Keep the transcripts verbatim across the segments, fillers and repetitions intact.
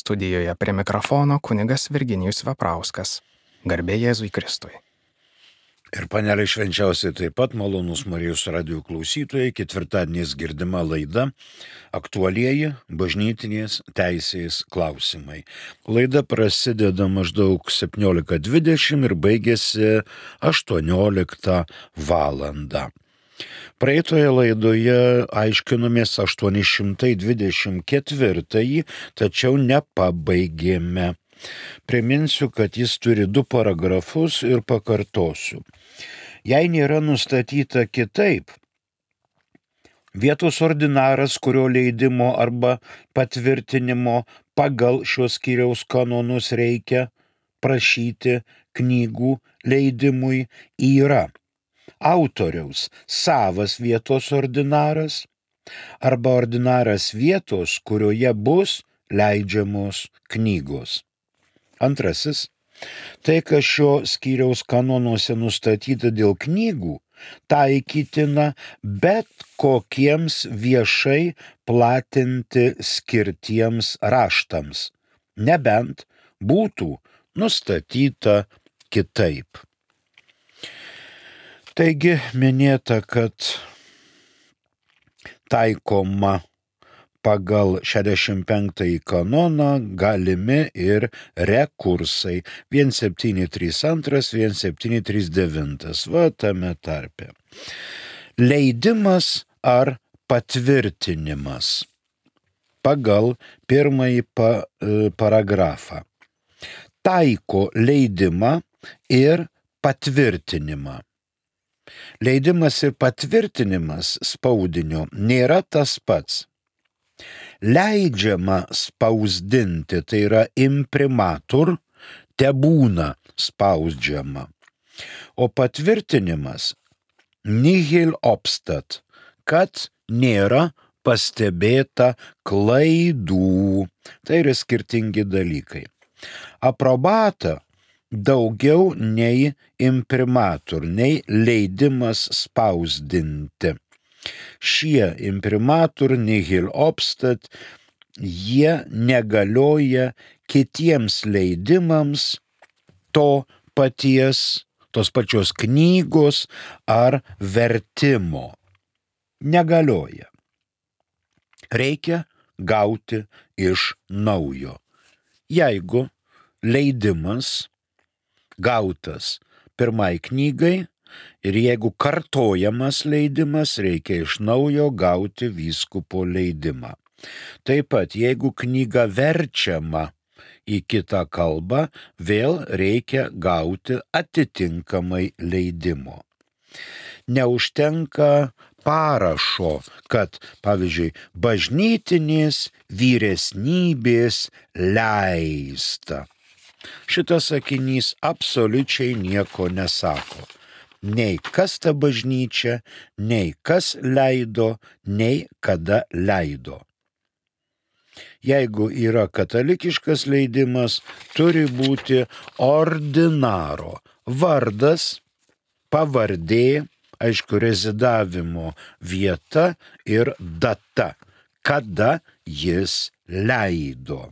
Studijoje prie mikrofono kunigas Virginijus Veprauskas. Garbė Jėzui Kristui. Ir panelė švenčiausiai taip pat malonus Marijos radijo klausytojai, ketvirtadieniais girdima laida Aktualieji bažnytinės teisės klausimai. Laida prasideda maždaug septyniolika dvidešimt ir baigėsi aštuonioliktą valandą. Praeitoje laidoje aiškinomės aštuoni šimtai dvidešimt ketvirtąjį, tačiau nepabaigėme. Priminsiu, kad jis turi du paragrafus ir pakartosiu. Jei nėra nustatyta kitaip, vietos ordinaras, kurio leidimo arba patvirtinimo pagal šios skyriaus kanonus reikia prašyti knygų leidimui, yra autoriaus savas vietos ordinaras arba ordinaras vietos, kurioje bus leidžiamos knygos. Antrasis, tai, kas šio skyriaus kanonuose nustatyta dėl knygų, taikytina bet kokiems viešai platinti skirtiems raštams, nebent būtų nustatyta kitaip. Taigi minėta, kad taikoma pagal šešiasdešimt penktąjį kanoną galimi ir rekursai vienas septyni trys du, vienas septyni trys devyni, va tame tarpe. Leidimas ar patvirtinimas pagal pirmąjį pa, paragrafą taiko leidimą ir patvirtinimą. Leidimas ir patvirtinimas spaudinio nėra tas pats. Leidžiama spausdinti, tai yra imprimatur, tebūna spausdžiama. O patvirtinimas nihil obstat, kad nėra pastebėta klaidų. Tai yra skirtingi dalykai. Aprobata daugiau nei imprimatur, nei leidimas spausdinti. Šie imprimatur nihil obstat, jie negalioja kitiems leidimams to paties, tos pačios knygos ar vertimo. Negalioja. Reikia gauti iš naujo. Jeigu leidimas gautas pirmai knygai ir jeigu kartojamas leidimas, reikia iš naujo gauti vyskupo leidimą. Taip pat, jeigu knyga verčiama į kitą kalbą, vėl reikia gauti atitinkamai leidimo. Neužtenka parašo, kad, pavyzdžiui, bažnytinės vyresnybės leista. Šitas sakinys absoliučiai nieko nesako. Nei kas ta bažnyčia, nei kas leido, nei kada leido. Jeigu yra katalikiškas leidimas, turi būti ordinaro vardas, pavardė, aišku, rezidavimo vieta ir data, kada jis leido.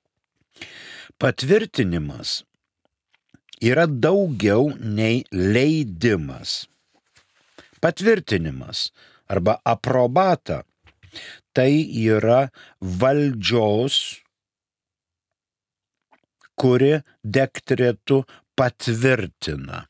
Patvirtinimas yra daugiau nei leidimas. Patvirtinimas arba aprobata tai yra valdžios, kuri dekretu patvirtina.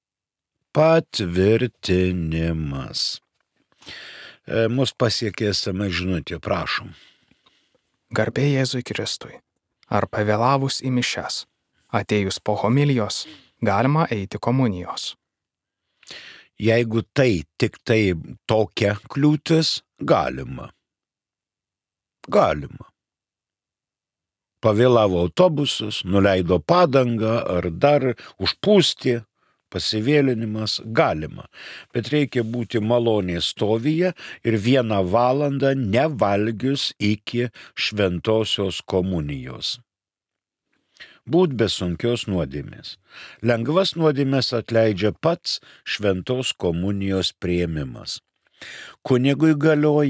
Patvirtinimas. E, mus pasiekė es em es žinutė, prašom. Garbė Jėzui Kristui. Ar pavėlavus į mišias, atėjus po homilijos, galima eiti komunijos? Jeigu tai tik tai tokia kliūtis, galima. Galima. Pavėlavo autobusas, nuleido padangą ar dar užpūstė, pasivėlinimas, galima. Bet reikia būti maloniai stovyje ir vieną valandą nevalgius iki šventosios komunijos. Būt be sunkios nuodėmės. Lengvas nuodėmės atleidžia pats šventos komunijos priėmimas. Kunigui galioja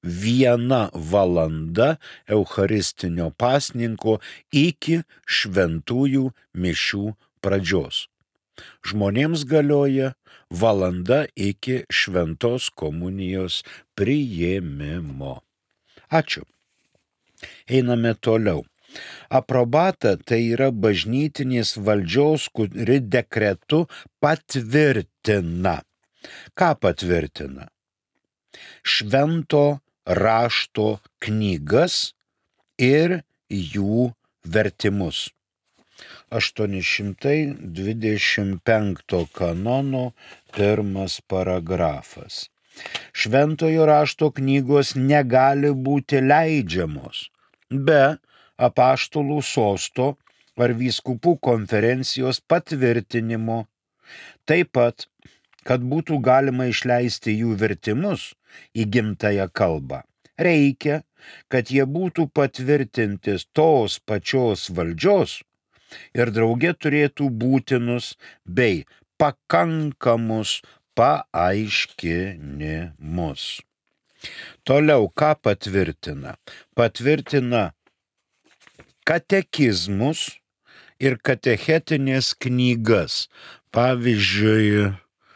viena valanda eucharistinio pasninko iki šventųjų mišių pradžios. Žmonėms galioja valanda iki šventos komunijos priėmimo. Ačiū. Einame toliau. Aprobata tai yra bažnytinės valdžios, kuri dekretu patvirtina. Ką patvirtina? Švento rašto knygas ir jų vertimus. aštuoni šimtai dvidešimt penkto kanono pirmas paragrafas. Šventojo rašto knygos negali būti leidžiamos be apaštalų sosto ar vyskupų konferencijos patvirtinimo. Taip pat, kad būtų galima išleisti jų vertimus į gimtąją kalbą, reikia, kad jie būtų patvirtinti tos pačios valdžios ir drauge turėtų būtinus bei pakankamus paaiškinimus. Toliau, ką patvirtina? Patvirtina katekizmus ir katechetinės knygas. Pavyzdžiui,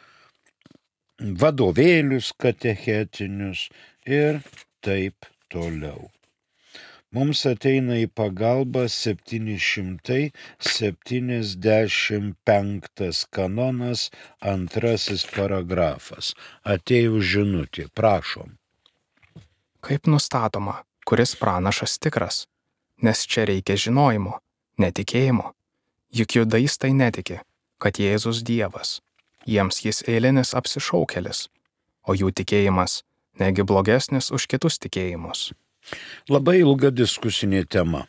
vadovėlius katechetinius ir taip toliau. Mums ateina į pagalbą septyni šimtai septyniasdešimt penktas kanonas, antrasis paragrafas. Atėjo žinutė, prašom. Kaip nustatoma, kuris pranašas tikras? Nes čia reikia žinojimo, netikėjimo. Juk judaistai netiki, kad Jėzus Dievas. Jiems jis eilinis apsišaukėlis, o jų tikėjimas negi blogesnis už kitus tikėjimus. Labai ilga diskusinė tema.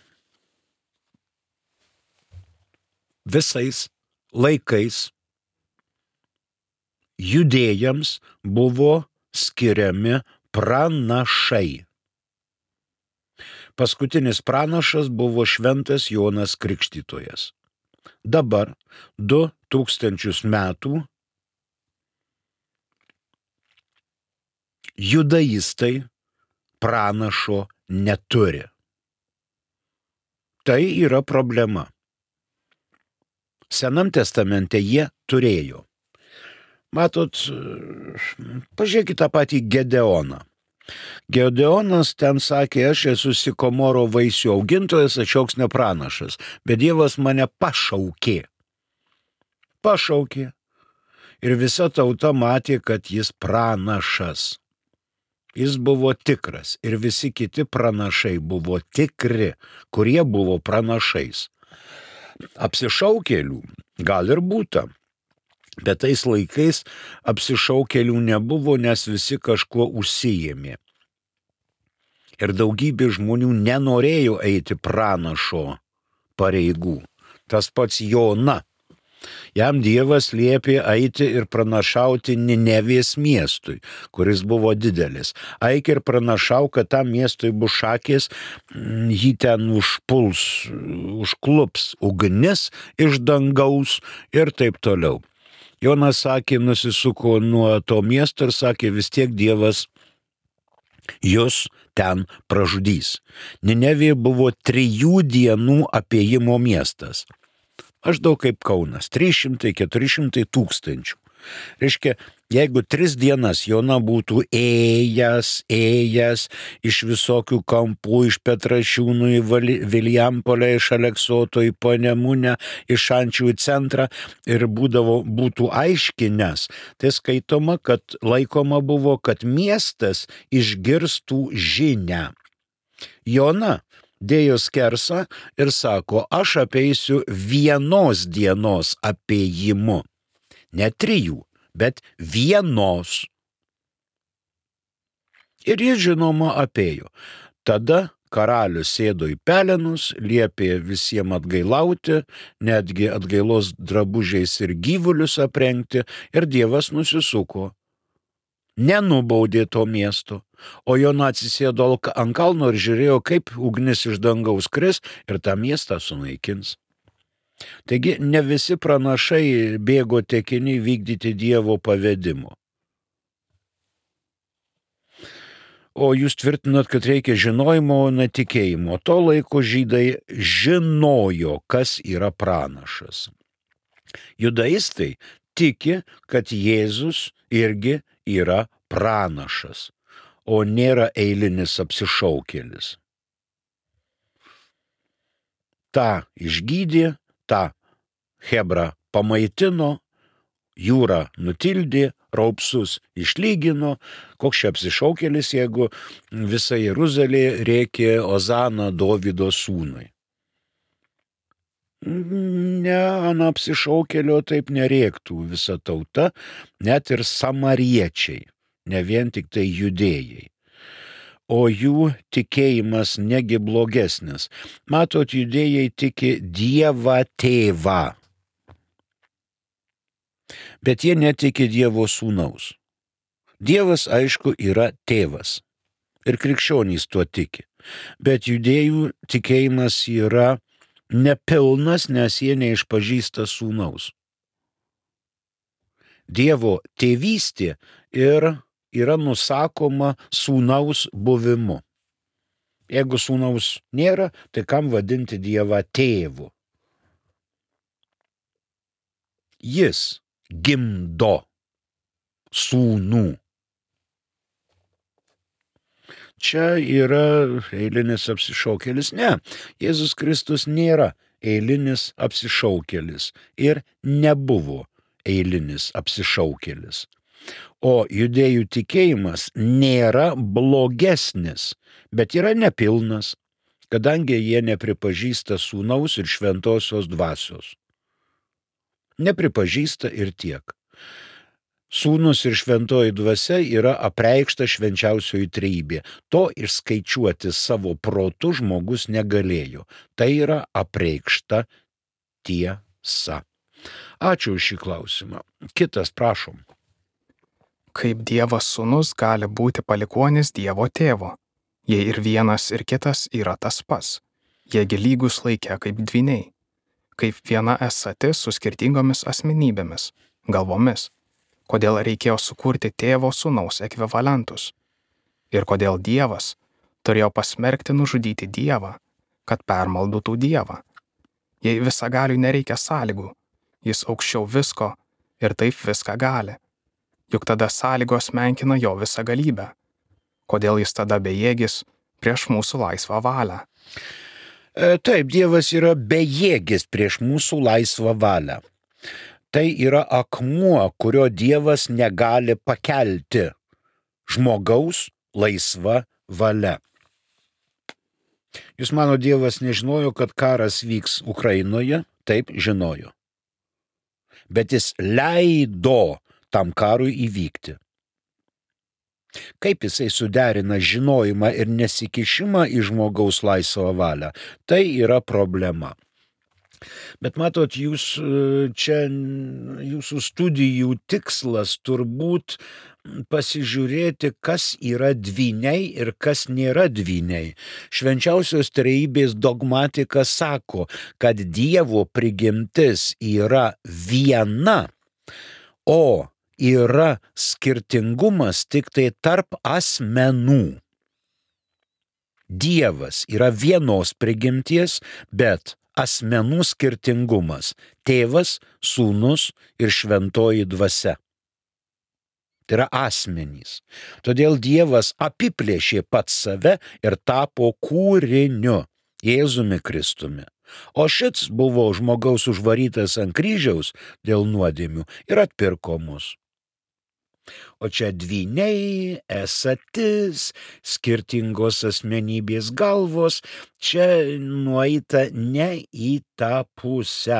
Visais laikais judėjams buvo skiriami pranašai. Paskutinis pranašas buvo šventas Jonas Krikštytojas. Dabar du tūkstančius metų judaistai pranašo neturi. Tai yra problema. Senam testamente jie turėjo. Matot, pažiūrėkite tą patį Gedeoną. Gedeonas ten sakė, aš esu sikomoro vaisių augintojas, aš joks nepranašas, bet Dievas mane pašaukė. Pašaukė. Ir visa tauta matė, kad jis pranašas. Jis buvo tikras ir visi kiti pranašai buvo tikri, kurie buvo pranašais. Apsišaukėlių gal ir būta, bet tais laikais apsišaukėlių nebuvo, nes visi kažkuo užsiėmė. Ir daugybė žmonių nenorėjo eiti pranašo pareigų. Tas pats Jona. Jam Dievas liepė eiti ir pranašauti Ninevės miestui, kuris buvo didelis. Eik ir pranašau, kad tam miestui bus šakės, jį ten užpuls, užklups ugnis iš dangaus ir taip toliau. Jonas sakė, nusisuko nuo to miesto ir sakė, vis tiek Dievas jūs ten pražudys. Ninevė buvo trijų dienų apėjimo miestas. Maždaug kaip Kaunas, trys šimtai keturi šimtai tūkstančių. Reiškia, jeigu tris dienas Jona būtų ėjęs, ėjęs iš visokių kampų, iš Petrašiūnų į Vilijampolę, iš Aleksoto į Panemunę, iš Šančių į centrą ir būdavo, būtų aiškinęs, tai skaitoma, kad laikoma buvo, kad miestas išgirstų žinią. Jona dėjo skersą ir sako, aš apeisiu vienos dienos apėjimu. Ne trijų, bet vienos. Ir jis žinoma apėjo. Tada karalius sėdo į pelenus, liepė visiems atgailauti, netgi atgailos drabužiais ir gyvulius aprengti, ir Dievas nusisuko. Nenubaudė to miesto, o Jona atsisėdo ant kalno ir žiūrėjo, kaip ugnis iš dangaus kris ir tą miestą sunaikins. Taigi ne visi pranašai bėgo tekiniai vykdyti Dievo pavedimo. O jūs tvirtinat, kad reikia žinojimo, o ne tikėjimo. To laiko žydai žinojo, kas yra pranašas. Judaistai tiki, kad Jėzus irgi yra pranašas, o nėra eilinis apsišaukėlis. Ta išgydė, ta Hebra pamaitino, jūrą nutildė, raupsus išlygino. Koks čia apsišaukėlis, jeigu visa Jeruzalė rėkė Ozana Dovydo sūnui? Ne, ant apsišaukėlio taip nerėktų visa tauta, net ir samariečiai, ne vien tik tai judėjai. O jų tikėjimas negi blogesnis. Matot, judėjai tiki Dievą tėvą, bet jie netiki Dievo sūnaus. Dievas, aišku, yra tėvas. Ir krikščionys tuo tiki. Bet judėjų tikėjimas yra nepilnas, nes jie neišpažįsta sūnaus. Dievo tėvystė ir yra nusakoma sūnaus buvimu. Jeigu sūnaus nėra, tai kam vadinti Dievą tėvu? Jis gimdo sūnų. Čia yra eilinis apsišaukėlis. Ne, Jėzus Kristus nėra eilinis apsišaukėlis ir nebuvo eilinis apsišaukėlis. O judėjų tikėjimas nėra blogesnis, bet yra nepilnas, kadangi jie nepripažįsta sūnaus ir šventosios dvasios. Nepripažįsta ir tiek. Sūnus ir šventoji dvasia yra apreikšta švenčiausioji trejybė. To išskaičiuoti savo protu žmogus negalėjo. Tai yra apreikšta tiesa. Ačiū už šį klausimą. Kitas, prašom. Kaip Dievas sūnus gali būti palikuonis Dievo tėvo, jei ir vienas ir kitas yra tas pats, jiegi lygus laike kaip dvyniai, kaip viena esati su skirtingomis asmenybėmis, galvomis, kodėl reikėjo sukurti tėvo sūnaus ekvivalentus ir kodėl Dievas turėjo pasmerkti nužudyti Dievą, kad permaldutų Dievą. Jei visagaliui nereikia sąlygų, jis aukščiau visko ir taip viską gali. Juk tada sąlygos menkina jo visą galybę. Kodėl jis tada bejėgis prieš mūsų laisvą valią? E, taip, Dievas yra bejėgis prieš mūsų laisvą valią. Tai yra akmuo, kurio Dievas negali pakelti. Žmogaus laisva valia. Jūs mano, Dievas nežinojo, kad karas vyks Ukrainoje? Taip, žinojo. Bet jis leido tam karui įvykti. Kaip jisai suderina žinojimą ir nesikišimą į žmogaus laisvą valią, tai yra problema. Bet matot, jūs čia, jūsų studijų tikslas turbūt pasižiūrėti, kas yra dvyniai ir kas nėra dvyniai. Švenčiausios trejybės dogmatika sako, kad Dievo prigimtis yra viena, o yra skirtingumas tik tai tarp asmenų. Dievas yra vienos prigimties, bet asmenų skirtingumas – tėvas, sūnus ir šventoji dvasia. Tai yra asmenys. Todėl Dievas apiplėšė pats save ir tapo kūriniu, Jėzumi Kristumi. O šits buvo žmogaus užvarytas ant kryžiaus dėl nuodėmių ir atpirko mus. O čia dvyniai, esatis, skirtingos asmenybės galvos, čia nueita ne į tą pusę.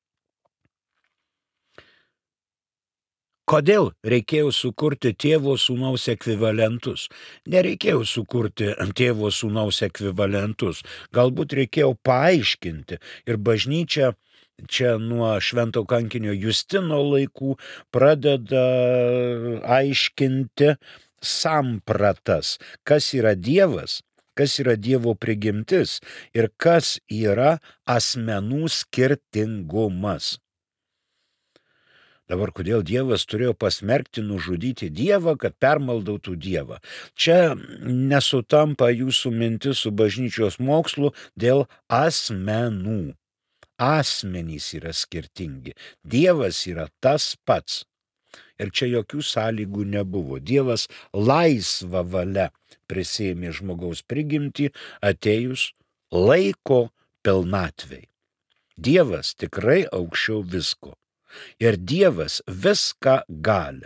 Kodėl reikėjo sukurti tėvo sūnaus ekvivalentus? Nereikėjo sukurti tėvo sūnaus ekvivalentus. Galbūt reikėjo paaiškinti. Ir bažnyčia čia nuo švento kankinio Justino laikų pradeda aiškinti sampratas, kas yra Dievas, kas yra Dievo prigimtis ir kas yra asmenų skirtingumas. Dabar kodėl Dievas turėjo pasmerkti, nužudyti Dievą, kad permaldautų Dievą? Čia nesutampa jūsų mintis su bažnyčios mokslu dėl asmenų. Asmenys yra skirtingi. Dievas yra tas pats. Ir čia jokių sąlygų nebuvo. Dievas laisvą valią prisėmė žmogaus prigimtį atėjus laiko pilnatvei. Dievas tikrai aukščiau visko. Ir Dievas viską gali.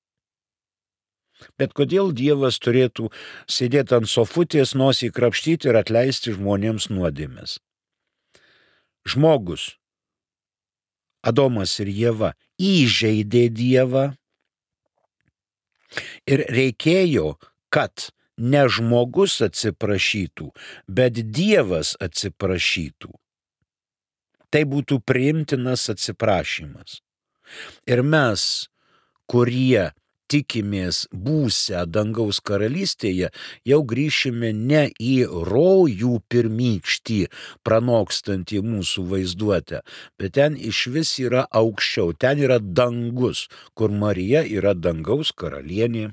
Bet kodėl Dievas turėtų sėdėti ant sofutės, nosį krapštyti ir atleisti žmonėms nuodėmes? Žmogus, Adomas ir Ieva, įžeidė Dievą ir reikėjo, kad ne žmogus atsiprašytų, bet Dievas atsiprašytų. Tai būtų priimtinas atsiprašymas. Ir mes, kurie tikimės būsę dangaus karalystėje, jau grįšime ne į rojų pirmykštį, pranokstantį mūsų vaizduotę, bet ten iš vis yra aukščiau, ten yra dangus, kur Marija yra dangaus karalienė.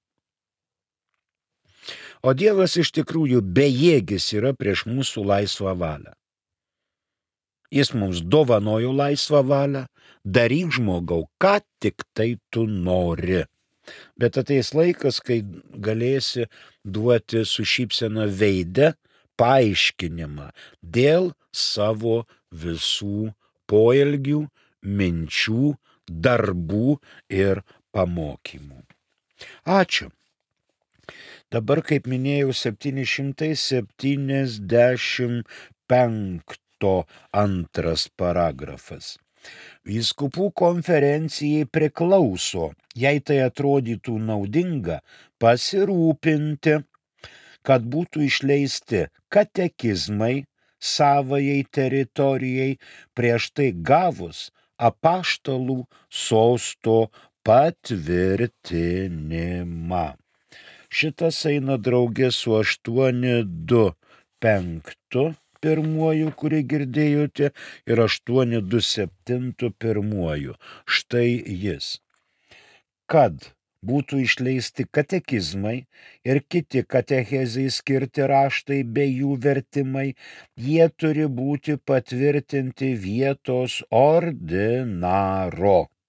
O Dievas iš tikrųjų bejėgis yra prieš mūsų laisvą valią. Jis mums dovanojo laisvą valią, daryk žmogau, ką tik tai tu nori. Bet ateis laikas, kai galėsi duoti su šypsena veide paaiškinimą dėl savo visų poelgių, minčių, darbų ir pamokymų. Ačiū. Dabar, kaip minėjau, septyni šimtai septyniasdešimt penkto antras paragrafas. Vyskupų konferencijai priklauso, jei tai atrodytų naudinga, pasirūpinti, kad būtų išleisti katekizmai savajai teritorijai prieš tai gavus apaštalų sosto patvirtinimą. Šitas eina draugė su aštuoni du penktu pirmuoju, kurį girdėjote, ir aštuoni du septintu pirmuoju. Štai jis. Kad būtų išleisti katekizmai ir kiti katechezai skirti raštai bei jų vertimai, jie turi būti patvirtinti vietos ordinaro.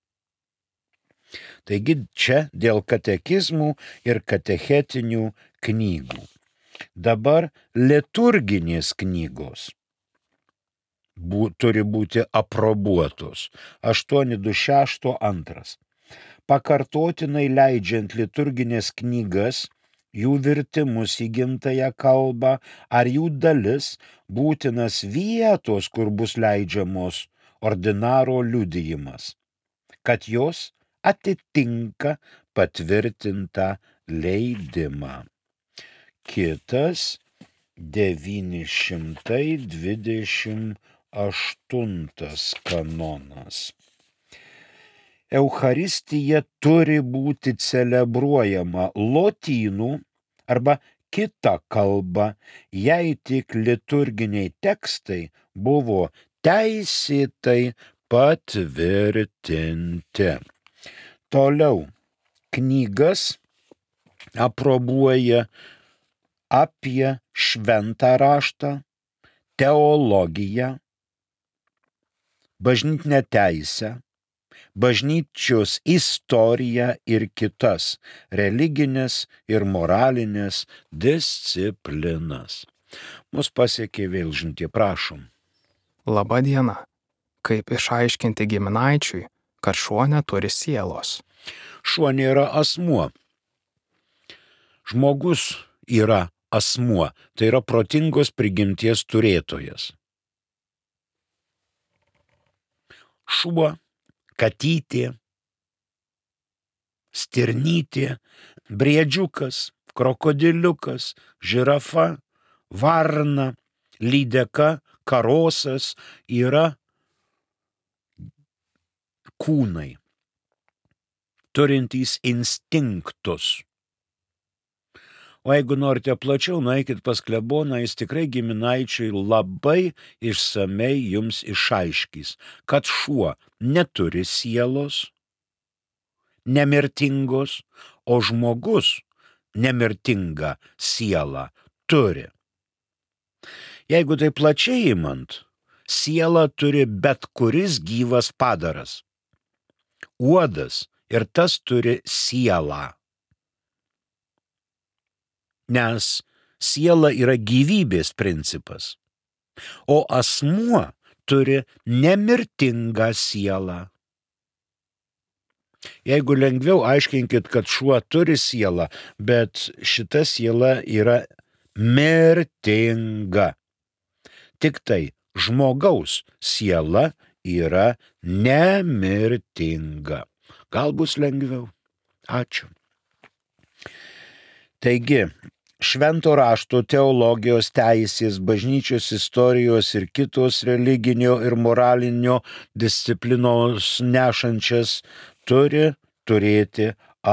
Taigi čia dėl katekizmų ir katechetinių knygų. Dabar liturginės knygos bū, turi būti aprobuotos. aštuoni du šeši antras. Pakartotinai leidžiant liturginės knygas, jų virtimus į gimtąją kalbą ar jų dalis, būtinas vietos, kur bus leidžiamos ordinaro liudijimas, kad jos atitinka patvirtintą leidimą. Kitas devyni šimtai dvidešimt aštuntas kanonas. Eucharistija turi būti celebruojama lotynų arba kita kalba, jei tik liturginiai tekstai buvo teisėtai patvirtinti. Toliau, knygas aprobuoja apie šventą raštą, teologiją, bažnytinę teisę, bažnyčios istoriją ir kitas religinės ir moralinės disciplinas. Mus pasiekė vėl žinutė, prašom. Labą dieną. Kaip išaiškinti giminaičiui, kad šuo neturi sielos? Šuo nėra asmuo. Žmogus yra asmuo, tai yra protingos prigimties turėtojas. Šuo, katytė, stirnytė, briedžiukas, krokodiliukas, žirafa, varna, lydeka, karosas yra kūnai, turintys instinktus. O jeigu norite plačiau, nueikit pas kleboną, jis tikrai giminaičiai labai išsamei jums išaiškys, kad šuo neturi sielos, nemirtingos, o žmogus nemirtingą sielą turi. Jeigu tai plačiai imant, sielą turi bet kuris gyvas padaras. Uodas ir tas turi sielą. Nes siela yra gyvybės principas, o asmuo turi nemirtingą sielą. Jeigu lengviau, aiškinkit, kad šuo turi sielą, bet šita siela yra mirtinga. Tik tai žmogaus siela yra nemirtinga. Gal bus lengviau? Ačiū. Taigi, švento rašto, teologijos, teisės, bažnyčios istorijos ir kitos religinio ir moralinio disciplinos nešančias turi turėti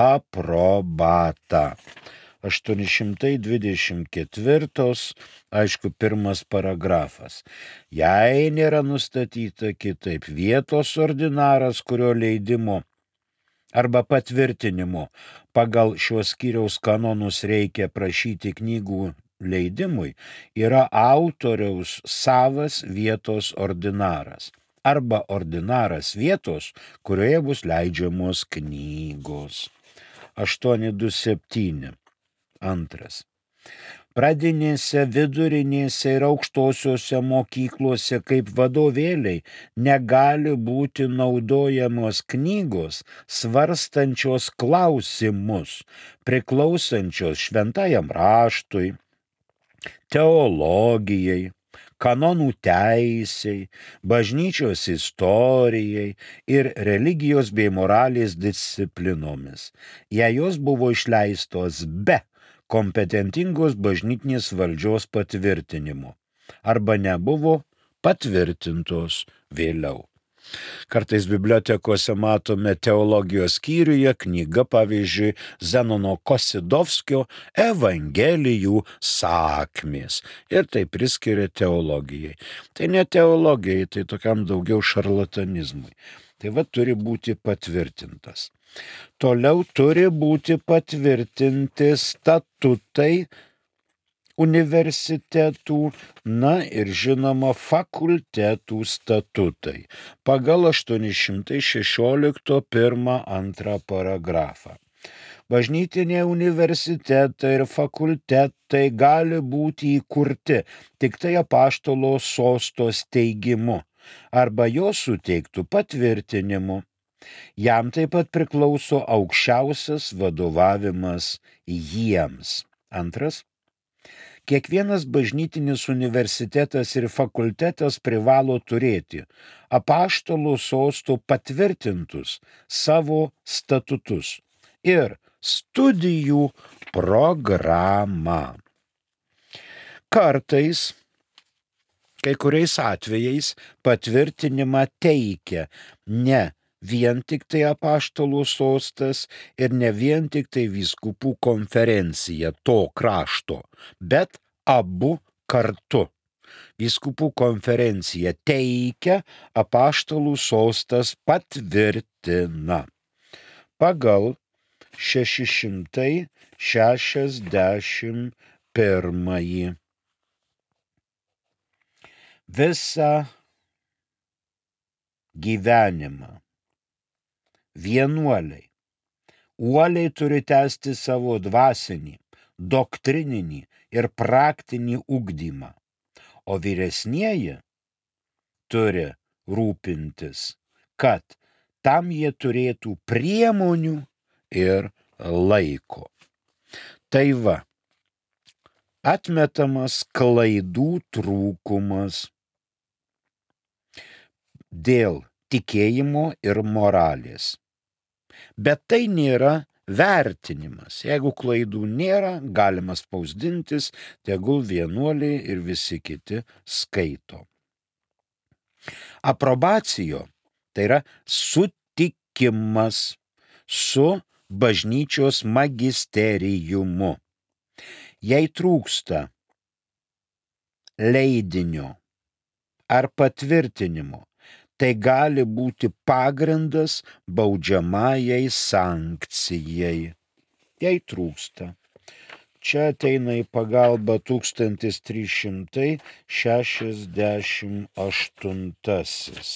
aprobatą. aštuoni šimtai dvidešimt ketvirtas, aišku, pirmas paragrafas. Jei nėra nustatyta kitaip, vietos ordinaras, kurio leidimo arba patvirtinimo pagal šios skyriaus kanonus reikia prašyti knygų leidimui, yra autoriaus savas vietos ordinaras arba ordinaras vietos, kurioje bus leidžiamos knygos. aštuoni du septyni. Antras. Pradinėse, vidurinėse ir aukštosiuose mokyklose kaip vadovėliai negali būti naudojamos knygos svarstančios klausimus, priklausančios šventajam raštui, teologijai, kanonų teisei, bažnyčios istorijai ir religijos bei moralės disciplinomis, jei jos buvo išleistos be kompetentingos bažnytinės valdžios patvirtinimo arba nebuvo patvirtintos vėliau. Kartais bibliotekose matome teologijos skyriuje knyga, pavyzdžiui, Zenono Kosidovskio Evangelijų sakmės ir tai priskiria teologijai. Tai ne teologijai, tai tokiam daugiau šarlatanizmui. Tai va turi būti patvirtintas. Toliau turi būti patvirtinti statutai universitetų, na ir žinoma fakultetų statutai pagal aštuoni šimtai šešiolika pirmą antrą paragrafą. Bažnytiniai universitetai ir fakultetai gali būti įkurti tik tai apaštalo sosto steigimu arba jo suteiktų patvirtinimu. Jam taip pat priklauso aukščiausias vadovavimas jiems. Antras. Kiekvienas bažnytinis universitetas ir fakultetas privalo turėti apaštalo sosto patvirtintus savo statutus ir studijų programą. Kartais, kai kuriais atvejais patvirtinimą teikia ne vien tik tai apaštalų sostas ir ne vien tik tai vyskupų konferencija to krašto, bet abu kartu. Vyskupų konferencija teikia, apaštalų sostas patvirtina. Pagal šeši šimtai šešiasdešimt pirmąjį. Visą gyvenimą vienuoliai uoliai turi tęsti savo dvasinį, doktrininį ir praktinį ugdymą, o vyresnieji turi rūpintis, kad tam jie turėtų priemonių ir laiko. Tai va, atmetamas klaidų trūkumas dėl tikėjimo ir moralės. Bet tai nėra vertinimas. Jeigu klaidų nėra, galima spausdintis, tegul vienuoliai ir visi kiti skaito. Aprobacijo tai yra sutikimas su bažnyčios magisterijumu. Jei trūksta leidinio ar patvirtinimo, tai gali būti pagrindas baudžiamajai sankcijai, jei trūksta. Čia ateina į pagalbą tūkstantis trys šimtai šešiasdešimt aštuntasis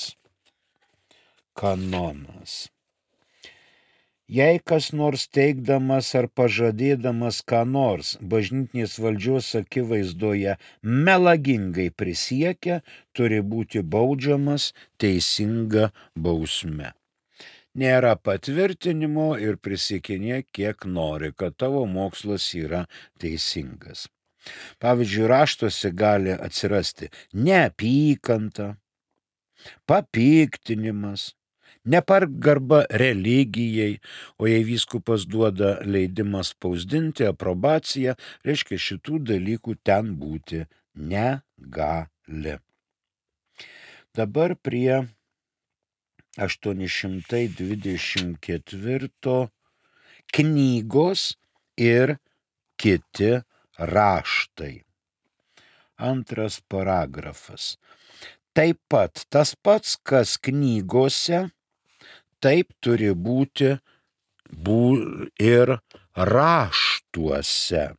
kanonas. Jei kas nors teigdamas ar pažadėdamas ką nors bažnytinės valdžios akivaizdoje melagingai prisiekia, turi būti baudžiamas teisinga bausme. Nėra patvirtinimo ir prisiekinėk kiek nori, kad tavo mokslas yra teisingas. Pavyzdžiui, raštuose gali atsirasti neapykanta, papiktinimas, nepagarba religijai, o jei vyskupas duoda leidimą spausdinti, aprobaciją, reiškia šitų dalykų ten būti negali. Dabar prie aštuoni šimtai dvidešimt ketvirto knygos ir kiti raštai. Antras paragrafas. Taip pat tas pats, kas knygose, taip turi būti bū ir raštuose.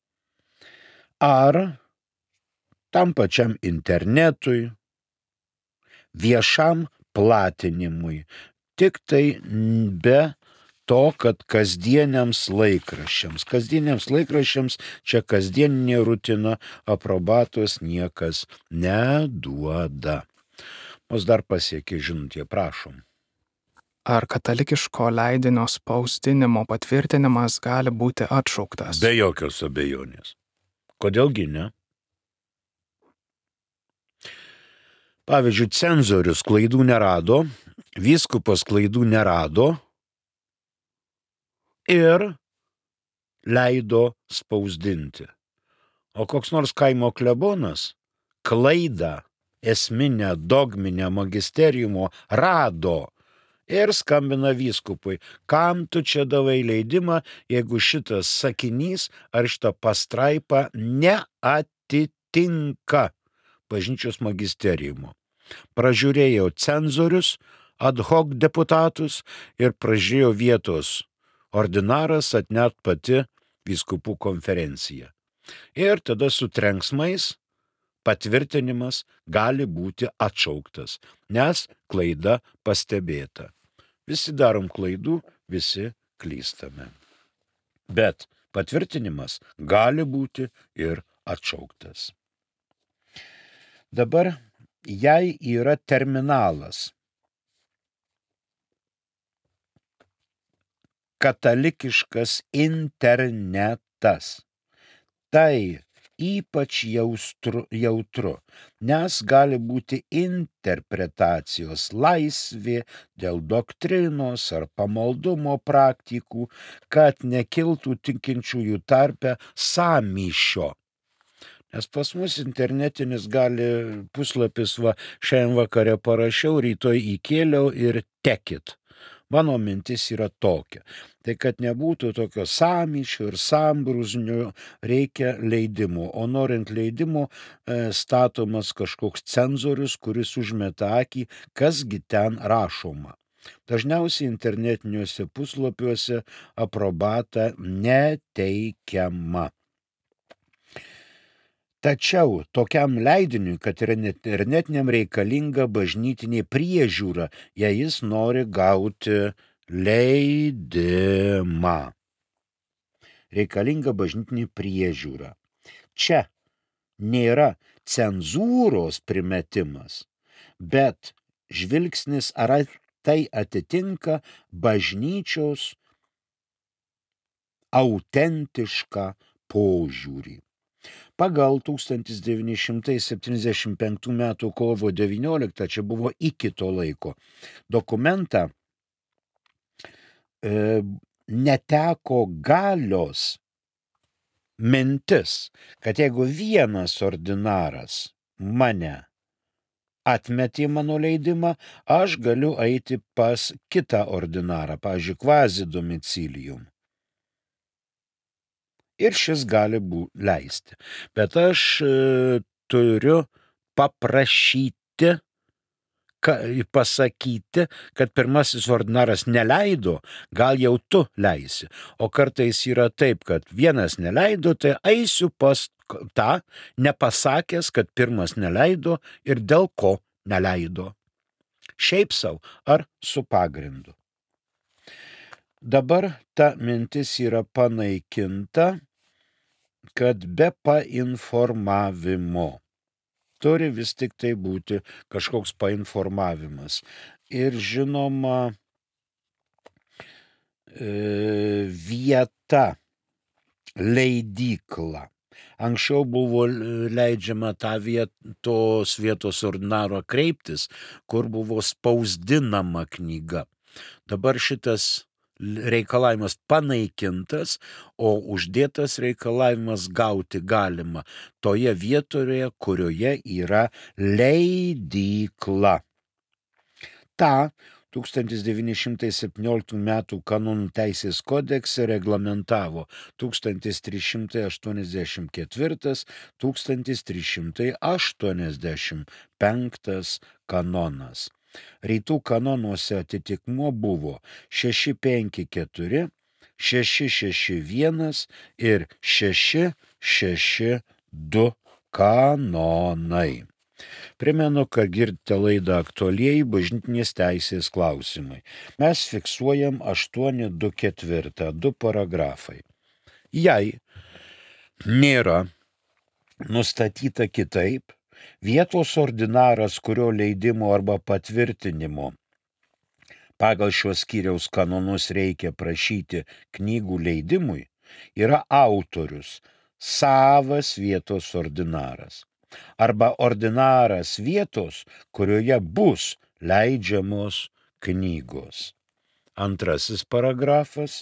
Ar tam pačiam internetui, viešam platinimui, tik tai be to, kad kasdieniams laikraščiams. Kasdieniams laikraščiams čia kasdieninė rutina, aprobatos niekas neduoda. Mus dar pasiekė žinutė, prašom. Ar katalikiško leidinio spausdinimo patvirtinimas gali būti atšauktas? Be jokios abejonės. Kodėlgi ne? Pavyzdžiui, cenzorius klaidų nerado, vyskupas klaidų nerado ir leido spausdinti. O koks nors kaimo klebonas klaidą esminę dogminę magisteriumo rado ir skambina vyskupui, kam tu čia davai leidimą, jeigu šitas sakinys ar šita pastraipa neatitinka bažnyčios magisteriumo. Pražiūrėjo cenzorius, ad hoc deputatus ir pražiūrėjo vietos ordinaras, atnet pati vyskupų konferencija. Ir tada su trenksmais patvirtinimas gali būti atšauktas, nes klaida pastebėta. Visi darom klaidų, visi klystame. Bet patvirtinimas gali būti ir atšauktas. Dabar, jei yra terminalas katalikiškas internetas, tai ypač jaustru, jautru, nes gali būti interpretacijos laisvė dėl doktrinos ar pamaldumo praktikų, kad nekiltų tikinčiųjų tarpe sąmyšio. Nes pas mus internetinis gali puslapis, va, šiandien vakare parašiau, rytoj įkėliau ir tekit. Mano mintis yra tokia. Tai kad nebūtų tokio sąmyšio ir sambrūznių, reikia leidimo. O norint leidimo, e, statomas kažkoks cenzorius, kuris užmeta akį, kasgi ten rašoma. Dažniausiai internetiniuose puslapiuose aprobata neteikiama. Tačiau tokiam leidiniui, kad yra internetiniam reikalinga bažnytinė priežiūra, jei jis nori gauti leidimą. Reikalinga bažnytinė priežiūra. Čia nėra cenzūros primetimas, bet žvilgsnis, ar tai atitinka bažnyčios autentišką požiūrį. Pagal tūkstantis devyni šimtai septyniasdešimt penktų metų kovo devynioliktą, čia buvo iki to laiko, dokumentą e, neteko galios mintis, kad jeigu vienas ordinaras mane atmetė mano leidimą, aš galiu eiti pas kitą ordinarą, pavyzdžiui, kvazi domicilium. Ir šis gali būti leisti. Bet aš e, turiu paprašyti, pasakyti, kad pirmasis ordinaras neleido, gal jau tu leisi. O kartais yra taip, kad vienas neleido, tai eisiu pas tą, nepasakęs, kad pirmas neleido ir dėl ko neleido. Šiaip savo ar su pagrindu. Dabar ta mintis yra panaikinta, kad be painformavimo turi vis tik tai būti kažkoks painformavimas. Ir žinoma, e, vieta, leidykla. Anksčiau buvo leidžiama tą vietos, vietos ordinaro kreiptis, kur buvo spausdinama knyga. Dabar šitas reikalavimas panaikintas, o uždėtas reikalavimas gauti galima toje vietoje, kurioje yra leidykla. Ta tūkstantis devyni šimtai septynioliktų metų kanonų teisės kodekse reglamentavo tūkstantis trys šimtai aštuoniasdešimt ketvirtas - tūkstantis trys šimtai aštuoniasdešimt penktas kanonas. Rytų kanonuose atitikmuo buvo šeši penki keturi, šeši šeši vienas ir šeši šeši du kanonai. Primenu, kad girdite laidą Aktualieji bažnytinės teisės klausimai. Mes fiksuojam aštuoni du ketvirtą, du paragrafai. Jei nėra nustatyta kitaip, vietos ordinaras, kurio leidimo arba patvirtinimo pagal šios skyriaus kanonus reikia prašyti knygų leidimui, yra autorius, savas vietos ordinaras. Arba ordinaras vietos, kurioje bus leidžiamos knygos. Antrasis paragrafas.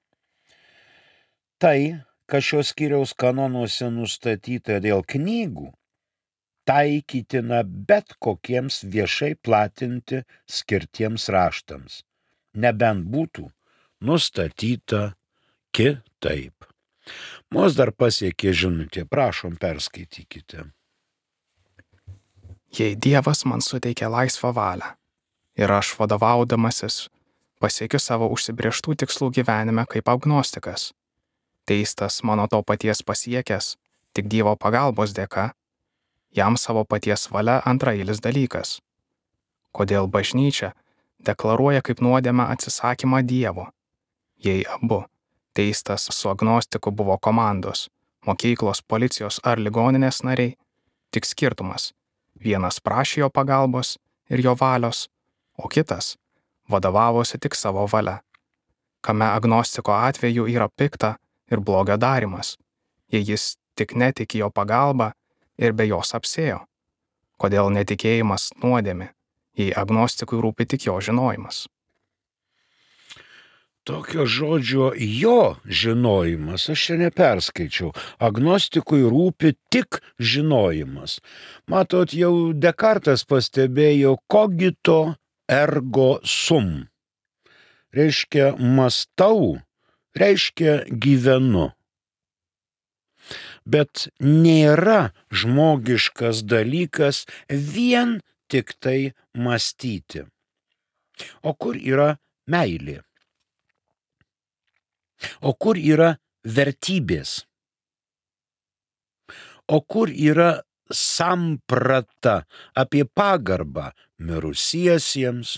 Tai, kas šios skyriaus kanonuose nustatyta dėl knygų, taikytina bet kokiems viešai platinti skirtiems raštams, nebent būtų nustatyta kitaip. Mus dar pasiekė žinutė, prašom perskaitykite. Jei Dievas man suteikia laisvą valią ir aš vadovaudamasis pasiekiu savo užsibrėžtų tikslų gyvenime kaip agnostikas, teistas mano to paties pasiekęs tik Dievo pagalbos dėka, jam savo paties valia antraeilis dalykas. Kodėl bažnyčia deklaruoja kaip nuodėmę atsisakymą Dievo, jei abu, teistas su agnostiku buvo komandos, mokyklos, policijos ar ligoninės nariai, tik skirtumas. Vienas prašė jo pagalbos ir jo valios, o kitas vadovavosi tik savo valia. Kame agnostiko atveju yra pikta ir blogio darymas, jei jis tik netiki jo pagalba ir be jos apsėjo. Kodėl netikėjimas nuodėmė, jei agnostikui rūpi tik jo žinojimas? Tokio žodžio jo žinojimas, aš čia neperskaičiau. Agnostikui rūpi tik žinojimas. Matot, jau Dekartas pastebėjo cogito ergo sum. Reiškia mąstau, reiškia gyvenu. Bet nėra žmogiškas dalykas vien tik tai mąstyti. O kur yra meilė? O kur yra vertybės? O kur yra samprata apie pagarbą mirusiesiems?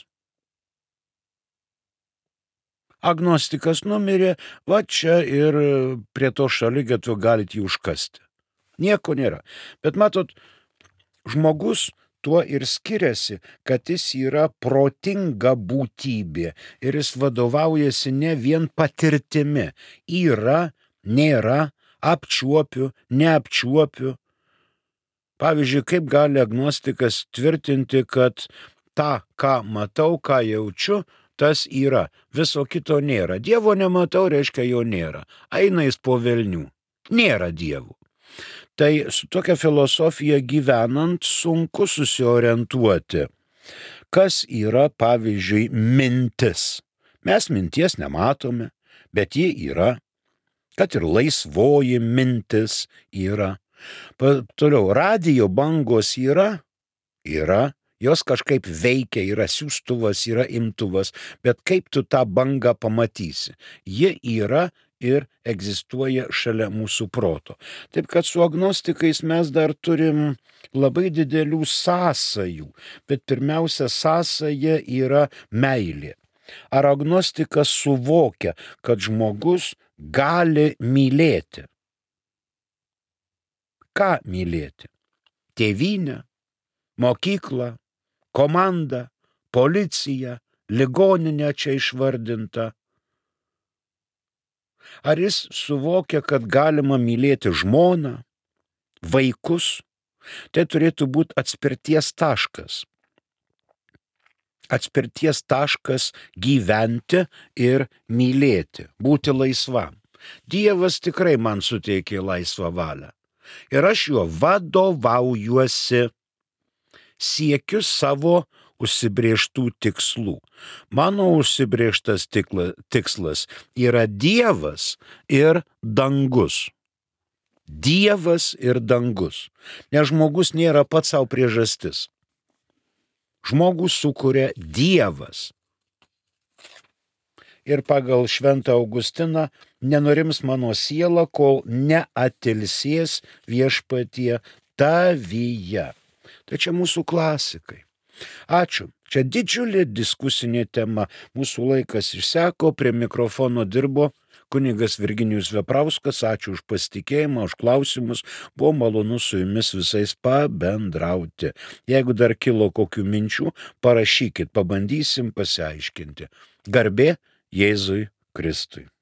Agnostikas numirė, va čia ir prie to šaligatvio galite jį užkasti. Nieko nėra. Bet matot, žmogus tuo ir skiriasi, kad jis yra protinga būtybė ir jis vadovaujasi ne vien patirtimi. Yra, nėra, apčiuopiu, neapčiuopiu. Pavyzdžiui, kaip gali agnostikas tvirtinti, kad tą, ką matau, ką jaučiu, tas yra. Viso kito nėra. Dievo nematau, reiškia jo nėra. Eina jis po velnių. Nėra dievų. Tai su tokia filosofija gyvenant sunku susiorientuoti. Kas yra, pavyzdžiui, mintis? Mes minties nematome, bet ji yra. Kad ir laisvoji mintis yra. Pa, toliau, radijo bangos yra? Yra. Jos kažkaip veikia, yra siųstuvas, yra imtuvas, bet kaip tu tą bangą pamatysi? Ji yra ir egzistuoja šalia mūsų proto. Taip kad su agnostikais mes dar turim labai didelių sąsajų, bet pirmiausia sąsaja yra meilė. Ar agnostikas suvokia, kad žmogus gali mylėti? Ką mylėti? Tėvynę, mokyklą, komandą, policiją, ligoninę čia išvardintą. Ar jis suvokia, kad galima mylėti žmoną, vaikus? Tai turėtų būti atspirties taškas. Atspirties taškas gyventi ir mylėti, būti laisvam. Dievas tikrai man suteikė laisvą valią. Ir aš juo vadovaujuosi, siekiu savo užsibrėžtų tikslų. Mano užsibrėžtas tikslas yra Dievas ir dangus. Dievas ir dangus. Nes žmogus nėra pats savo priežastis. Žmogų sukuria Dievas. Ir pagal Šventą Augustiną nenurims mano siela, kol neatilsės viešpatie tavyje. Tai čia mūsų klasikai. Ačiū. Čia didžiulė diskusinė tema. Mūsų laikas išseko, prie mikrofono dirbo kunigas Virginijus Veprauskas. Ačiū už pasitikėjimą, už klausimus. Buvo malonu su jumis visais pabendrauti. Jeigu dar kilo kokių minčių, parašykit, pabandysim pasiaiškinti. Garbė Jėzui Kristui.